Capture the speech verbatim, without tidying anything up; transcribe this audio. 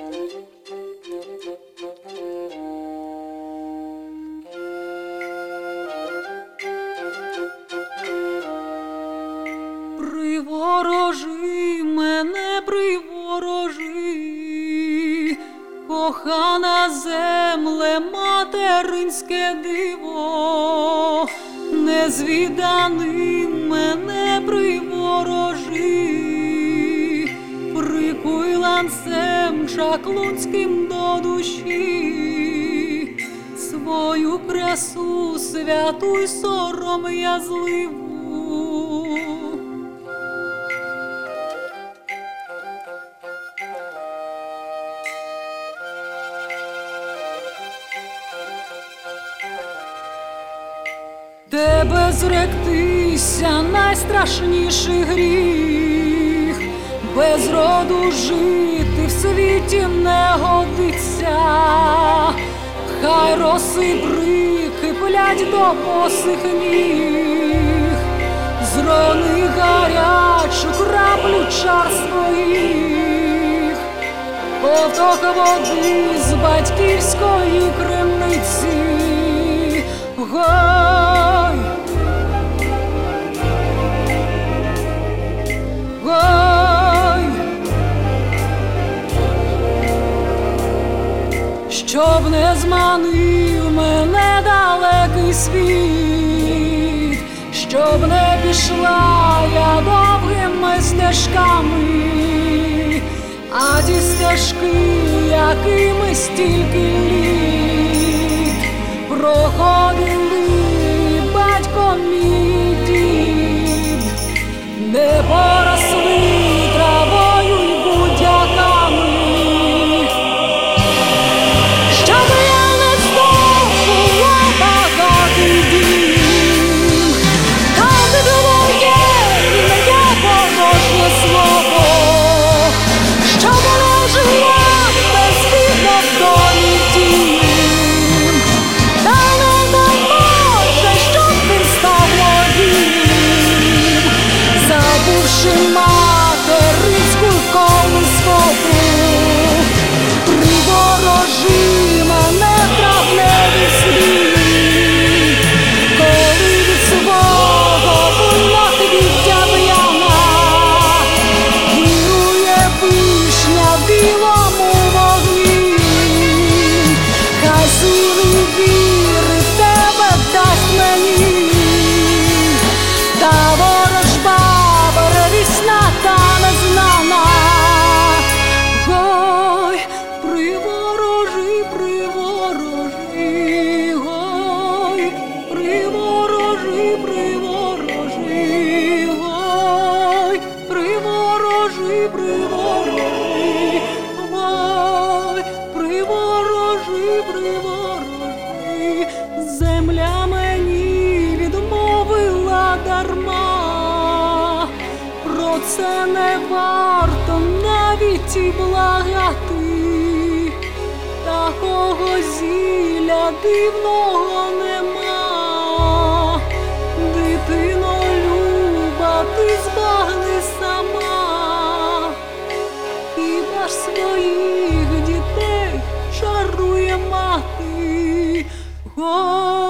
Приворожи мене, приворожи, кохана земле, материнське диво, незвіданим мене приворожи, прикуй ланцем чаклунським до душі, свою красу святу й сором'язливу. Тебе зректися найстрашніший гріх, без роду жити в світі не годиться, хай роси брики плять до босих ніг, зрони гарячу краплю чар своїх, ковток води з батьківської криниці. Гой, гой, щоб не зманив мене далекий світ, щоб не пішла я довгими стежками, а ті стежки, якими стільки літ проходили батько мій дід, не поросли травою й будяками, щоб я не здобула багатий дім, там де твоє ім'я порожнє слово, щоб не жила безвідно в домі тім. Материнську колискову, приворожи мене травневий світ, коли від свого булоквіття п'яна вірує вишня в білому вогні, хай сили віри в тебе дасть мені, та ворожба перевісна та незнана. Гой, приворожи, приворожи, гой, приворожи, приворожи, гой, приворожи, приворожи, гой, приворожи, приворожи, земля мені відмовила дарма, це не варто навіть і благати, такого зілля дивного нема. Дитино люба, ти збагни сама, хіба ж своїх дітей чарує мати?